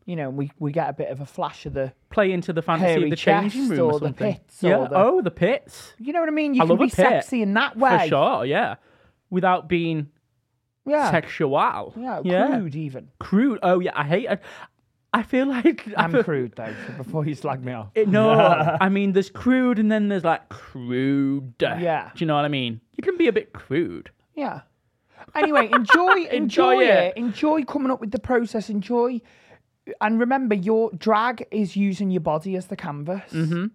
we get a bit of a flash of the play into the fantasy of the changing room or the something. pits. Or the pits. You know what I mean? You I can love be a pit. sexy in that way. For sure, yeah. Without being sexual. Yeah, crude even. Crude. Oh yeah, I hate it. I feel like I'm crude though. Before you slag me off. No, I mean there's crude and then there's like crude. Yeah. Do you know what I mean? You can be a bit crude. Yeah. Anyway, enjoy it. it. Enjoy coming up with the process. Enjoy, and remember, your drag is using your body as the canvas.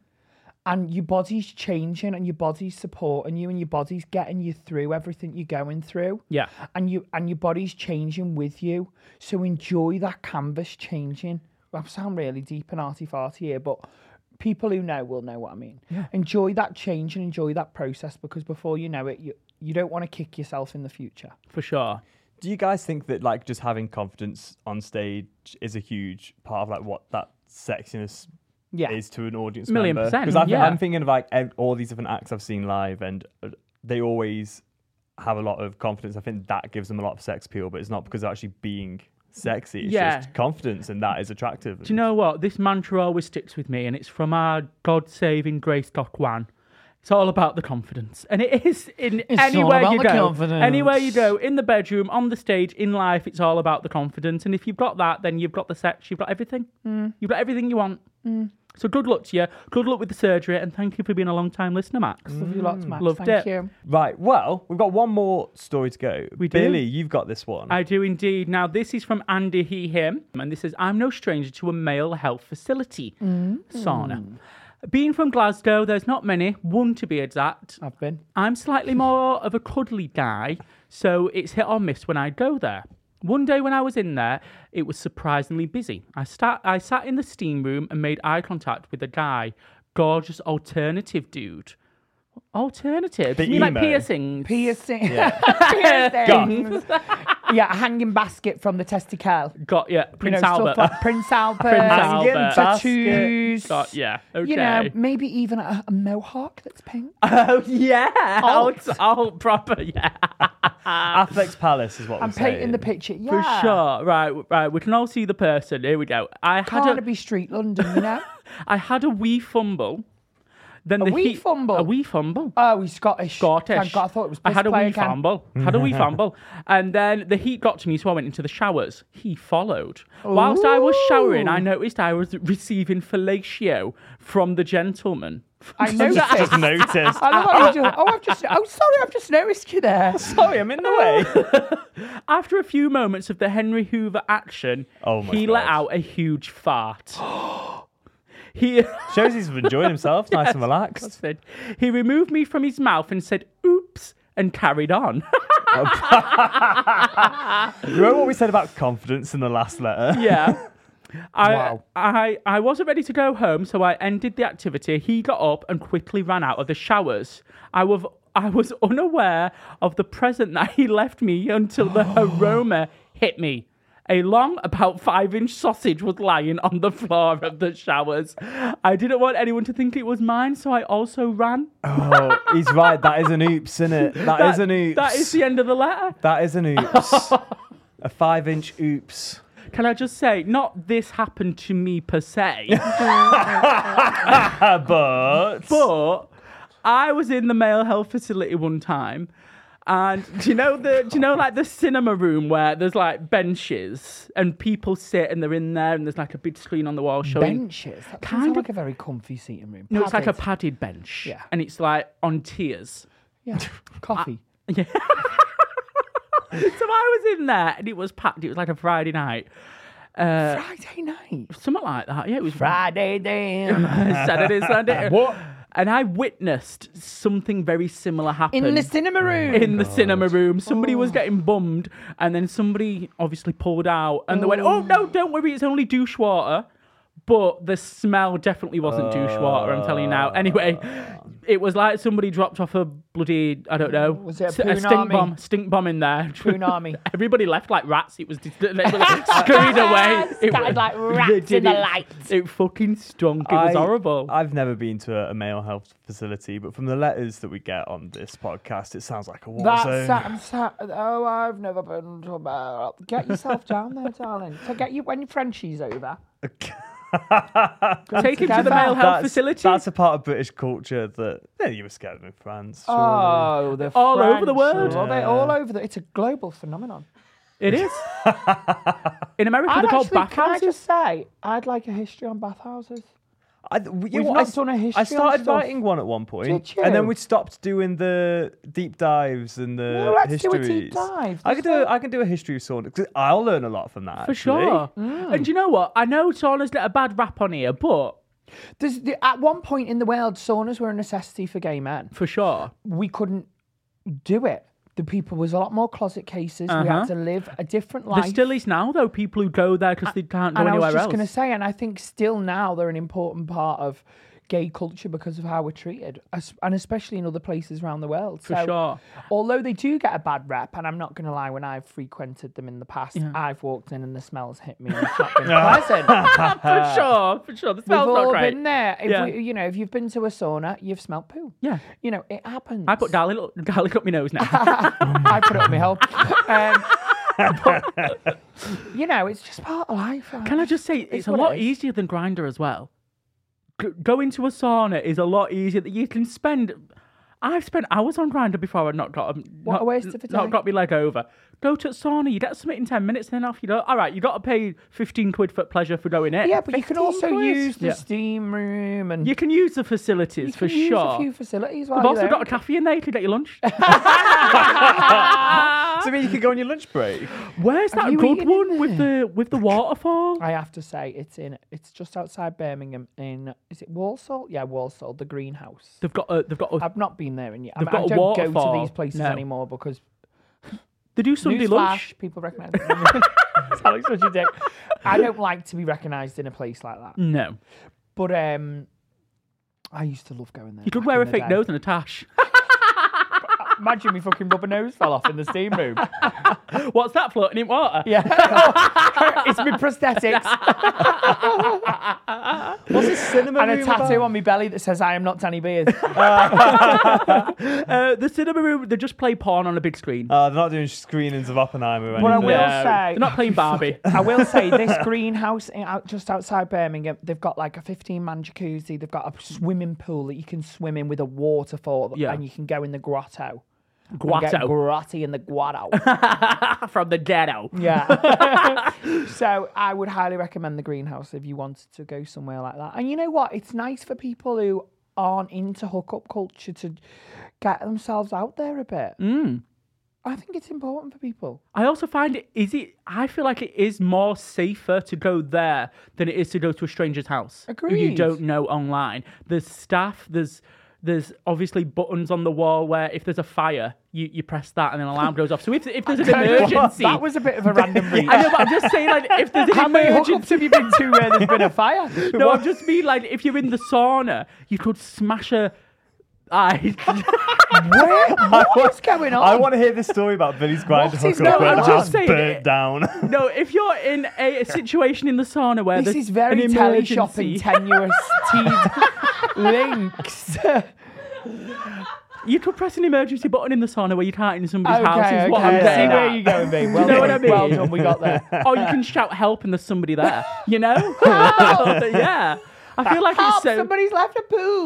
And your body's changing, and your body's supporting you, and your body's getting you through everything you're going through. Yeah. And your body's changing with you. So enjoy that canvas changing. I sound really deep and arty-farty here, but people who know will know what I mean. Yeah. Enjoy that change and enjoy that process, because before you know it, you don't want to kick yourself in the future. For sure. Do you guys think that like just having confidence on stage is a huge part of like what that sexiness is to an audience Million member? percent. Because I'm thinking of like all these different acts I've seen live, and they always have a lot of confidence. I think that gives them a lot of sex appeal, but it's not because they're actually being sexy. It's just confidence, and that is attractive. Do you know what? This mantra always sticks with me, and it's from our God-saving Grace Doc One. It's all about the confidence. And it is anywhere you go. Anywhere you go, in the bedroom, on the stage, in life, it's all about the confidence. And if you've got that, then you've got the sex, you've got everything. You've got everything you want. So good luck to you. Good luck with the surgery, and thank you for being a long-time listener, Max. Love you lots, Max. Loved Thank it. you. Right, well, we've got one more story to go. We do. Billy, you've got this one. I do indeed. Now, this is from Andy, he, him. And this is, I'm no stranger to a male health facility sauna. Being from Glasgow, there's not many, one to be exact. I've been. I'm slightly more of a cuddly guy, so it's hit or miss when I go there. One day when I was in there, it was surprisingly busy. I sat in the steam room and made eye contact with a guy. Gorgeous alternative dude. Alternative? The You mean like emo. piercings? Piercing. Yeah. Piercings. Yeah, a hanging basket from the testicle. Got, yeah, Prince Stuff Albert. like Prince Albert. Prince Albert. Tattoos. Got, yeah, okay. Maybe even a mohawk that's pink. Oh, yeah. Alt. Alt proper, yeah. Affleck's Palace is what I'm we're saying. painting the picture. Yeah. For sure. Right. We can all see the person. Here we go. Carnaby Street, London, you know? I had a wee fumble. Then A the wee heat, fumble? A wee fumble. Oh, he's Scottish. Scottish. I thought it was I had a wee again. fumble. Had a wee fumble. And then the heat got to me, so I went into the showers. He followed. Whilst I was showering, I noticed I was receiving fellatio from the gentleman. I noticed. Just noticed. I love how you just, I've just noticed you there. Sorry, I'm in the way. After a few moments of the Henry Hoover action, he let out a huge fart. He Shows he's enjoying himself, nice and relaxed. He removed me from his mouth and said, oops, and carried on. Remember what we said about confidence in the last letter? Yeah. Wow. I wasn't ready to go home, so I ended the activity. He got up and quickly ran out of the showers. I was unaware of the present that he left me until the aroma hit me. A long, about 5-inch sausage was lying on the floor of the showers. I didn't want anyone to think it was mine, so I also ran. Oh, he's right. That is an oops, isn't it? That is an oops. That is the end of the letter. That is an oops. A 5-inch oops. Can I just say, not this happened to me per se, but I was in the male health facility one time. And do you know like the cinema room where there's like benches and people sit and they're in there and there's like a big screen on the wall showing Benches? That sounds like a very comfy seating room. No, it's like a Padded. padded bench. Yeah. And it's like on tiers. Yeah, coffee. Yeah. So I was in there and it was packed. It was like a Friday night. Friday night? Something like that. Yeah, it was Friday then. Saturday, Sunday. What? And I witnessed something very similar happen. In the cinema room? In the cinema room. Somebody was getting bummed, and then somebody obviously pulled out, and they went, oh, no, don't worry, it's only douche water. But the smell definitely wasn't douche water, I'm telling you now. Anyway, It was like somebody dropped off a bloody, I don't know. Was it a stink bomb in there? Poonami. Everybody left like rats. It was scurried away. Scattered like rats in the lights. It fucking stunk. It was horrible. I've never been to a male health facility, but from the letters that we get on this podcast, it sounds like a war zone. I've never been to a... Get yourself down there, darling. So get you when your Frenchie's over. Take him to the male health facility. That's a part of British culture that you were scared of in France. Surely. Oh, the all French, over the world. Are they all over it's a global phenomenon. It is. In America, they're called bathhouses. Can I just say, I'd like a history on bathhouses. We've not done a history. I started writing one at one point, and then we stopped doing the deep dives and the let's histories. do a deep dive. I can do a history of sauna because I'll learn a lot from that. For sure. And you know what? I know saunas get a bad rap on here, but at one point in the world, saunas were a necessity for gay men. For sure. We couldn't do it. The people was a lot more closet cases. We had to live a different life. There still is now, though, people who go there because they can't go anywhere else. And I was just going to say, and I think still now they're an important part of gay culture because of how we're treated, and especially in other places around the world. For sure. Although they do get a bad rep, and I'm not going to lie, when I've frequented them in the past, I've walked in and the smells hit me and it's not been pleasant. For sure. The smell's We've not all great. been there. If you've been to a sauna, you've smelled poo. Yeah. It happens. I put garlic up my nose now. I put it up my hole. But, it's just part of life. Can I just say, it's a lot easier than Grindr as well. Going to a sauna is a lot easier. That you can spend. I've spent hours on Grindr before I've not got a waste of a day. Not got my leg over. Go to a sauna, you get something in 10 minutes, then off you go. All right, you got to pay 15 quid for pleasure for going in. Yeah, but you can also quid. use the steam room and you can use the facilities for use sure. A few facilities. We've also got a cafe in there. You can get your lunch. So you can go on your lunch break. Where's that good one with the waterfall? I have to say it's just outside Birmingham is it Walsall? Yeah, Walsall, the greenhouse. They've got a I've not been there in yet. They've got I a don't waterfall. go to these places anymore because they do Sunday lunch. People recognise me. Alex, such a dick. I don't like to be recognised in a place like that. No. But I used to love going there. You could wear a fake nose and a tash. Imagine me fucking rubber nose fell off in the steam room. What's that, floating in water? Yeah. It's my prosthetics. What's this cinema and room a tattoo about? on my belly that says I am not Danny Beers. The cinema room, they just play porn on a big screen. They're not doing screenings of Oppenheimer or anything. But I will say... They're not playing Barbie. I will say, this greenhouse just outside Birmingham, they've got like a 15-man jacuzzi. They've got a swimming pool that you can swim in with a waterfall. Yeah. And you can go in the grotto. Grotto. Get grotty in the grotto. From the ghetto. Yeah. So I would highly recommend the greenhouse if you wanted to go somewhere like that. And you know what? It's nice for people who aren't into hookup culture to get themselves out there a bit. I think it's important for people. I also find I feel like it is more safer to go there than it is to go to a stranger's house. Agreed. Who you don't know online. There's staff, there's obviously buttons on the wall where if there's a fire, you press that and an alarm goes off. So if there's an emergency... That was a bit of a random reach. I know, but I'm just saying, like, if there's an How many emergency... hookups have you been to where there's been a fire? No, I'm just mean, like, if you're in the sauna, you could smash a... What's going on? I want to hear this story about Billy's Grindr hookup where the house burnt down. No, if you're in a situation in the sauna where this there's is very an teleshopping, emergency... tenuous links. You could press an emergency button in the sauna where you can't in somebody's house. Is what I'm See saying. where you're going, babe. Well, you know what I mean? Well done, we got there. Or you can shout help and there's somebody there. You know? Yeah. I feel like Help, it's so... somebody's left a poo.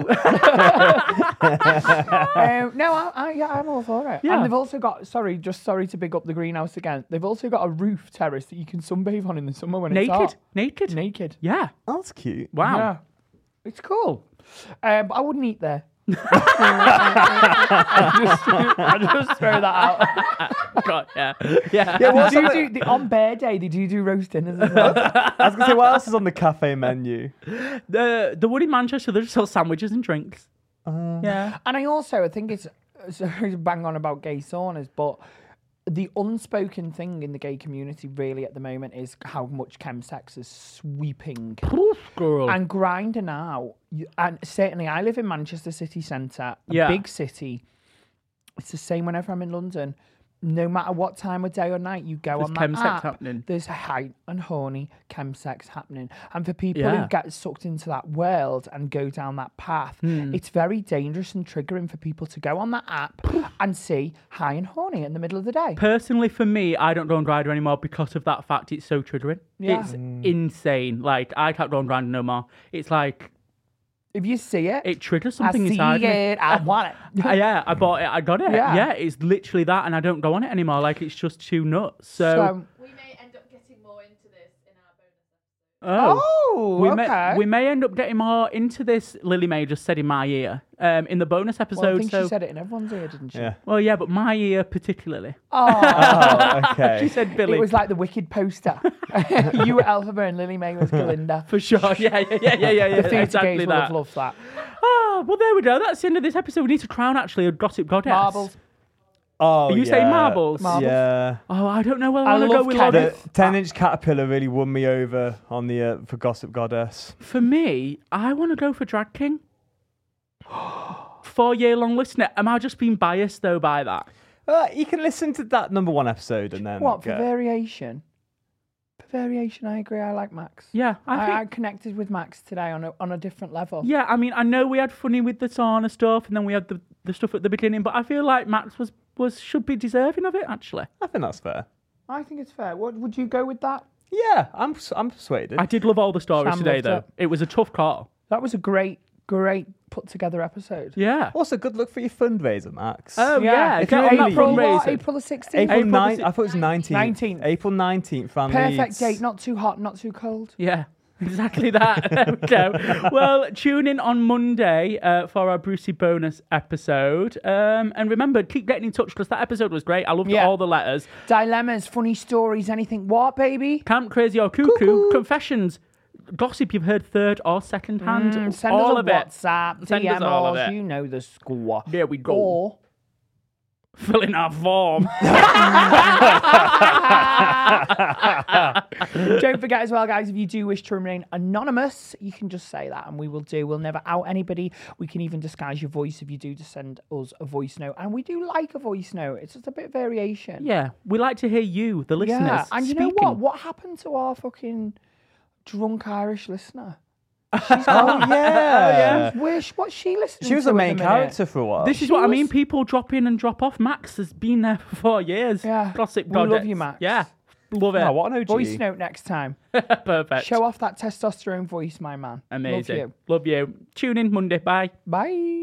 I'm all for it. Yeah. And they've also got, sorry to big up the greenhouse again. They've also got a roof terrace that you can sunbathe on in the summer when it's hot. Naked? Yeah. Oh, that's cute. Wow. Yeah. It's cool. But I wouldn't eat there. I just throw that out. God, yeah. On Bear Day, they do roast dinners as well. I was going to say, what else is on the cafe menu? The one in Manchester, they just sell sandwiches and drinks. Yeah. And I think it's bang on about gay saunas, but the unspoken thing in the gay community really at the moment is how much chemsex is sweeping Girl. and grinding out. And certainly I live in Manchester city centre, a big city. It's the same whenever I'm in London. No matter what time of day or night you go on that app, happening. there's high and horny chemsex happening. And for people who get sucked into that world and go down that path, it's very dangerous and triggering for people to go on that app and see high and horny in the middle of the day. Personally, for me, I don't go on Grindr anymore because of that fact. It's so triggering. Yeah. It's insane. Like, I can't go on Grindr no more. It's like... If you see it, it triggers something inside me. I want it. Yeah, I bought it. I got it. Yeah. Yeah, it's literally that, and I don't go on it anymore. Like, it's just too nuts. So we may end up getting more into this in our bonus episode. we may end up getting more into this. Lily May just said in my ear in the bonus episode. Well, I think she said it in everyone's ear, didn't she? Yeah. Well, yeah, but my ear particularly. Oh, okay. She said Billy. It was like the Wicked poster. You were Elphaba and Lily May was Glinda. For sure. Yeah. The theatre Exactly gays will have loved that. Oh, well, there we go. That's the end of this episode. We need to crown, actually, a gossip goddess. Marbles. Oh, Are you saying marbles? Yeah. Oh, I don't know whether I I want to go love with Kevin. Logan. The 10-inch caterpillar really won me over on the for Gossip Goddess. For me, I want to go for Drag King. 4-year-long listener. Am I just being biased, though, by that? You can listen to that number 1 episode and then What, for variation? For variation, I agree. I like Max. Yeah, I connected with Max today on a different level. Yeah, I mean, I know we had funny with the sauna stuff, and then we had the stuff at the beginning, but I feel like Max should be deserving of it, actually. I think that's fair. I think it's fair. What would you go with that? Yeah, I'm persuaded. I did love all the stories Sam today, loved though. it. It was a tough call. That was a great put together episode. Yeah. Also, good luck for your fundraiser, Max. Oh, yeah. If Get you're on that April fundraiser. what? April the 16th? April April 9th. the I thought it was 19th. 19th. April 19th. Fan Perfect Leeds. date. Not too hot, not too cold. Yeah. Exactly that. There we go. Well, tune in on Monday for our Brucey bonus episode. And remember, keep getting in touch because that episode was great. I loved all the letters. Dilemmas, funny stories, anything. What, baby? Camp Crazy or Cuckoo, confessions, gossip you've heard third or second hand. Send all us of a it. WhatsApp, Send us DM all of us, it. you know the score. There we go. Or Fill in our form. don't forget as well, guys, if you do wish to remain anonymous, you can just say that and we will do. We'll never out anybody. We can even disguise your voice if you do just send us a voice note. And we do like a voice note. It's just a bit of variation. Yeah, we like to hear you, the listeners. Yeah, and you know speaking. what? What happened to our fucking drunk Irish listener? Oh, yeah. What's she listening to? She was the at main minute? character for a while. This is what I mean. People drop in and drop off. Max has been there for 4 years. Yeah. Gossip We goddess. love you, Max. Yeah. Love it. Oh, what an OG. Voice note next time. Perfect. Show off that testosterone voice, my man. Amazing. Love you. Love you. Tune in Monday. Bye. Bye.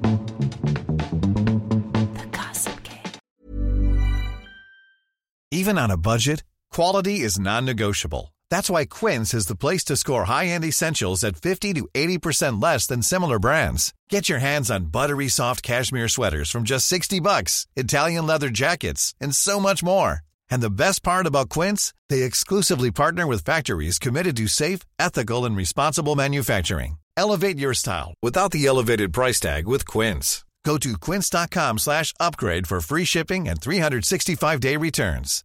Even on a budget, quality is non-negotiable. That's why Quince is the place to score high-end essentials at 50 to 80% less than similar brands. Get your hands on buttery soft cashmere sweaters from just $60, Italian leather jackets, and so much more. And the best part about Quince, they exclusively partner with factories committed to safe, ethical, and responsible manufacturing. Elevate your style without the elevated price tag with Quince. Go to quince.com/upgrade for free shipping and 365-day returns.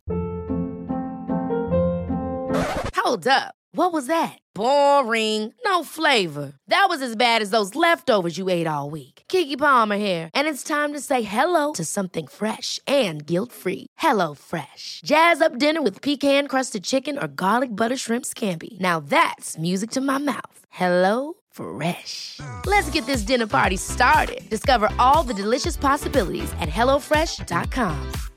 Hold up. What was that? Boring. No flavor. That was as bad as those leftovers you ate all week. Keke Palmer here, and it's time to say hello to something fresh and guilt-free. HelloFresh. Jazz up dinner with pecan-crusted chicken or garlic butter shrimp scampi. Now that's music to my mouth. HelloFresh. Let's get this dinner party started. Discover all the delicious possibilities at HelloFresh.com.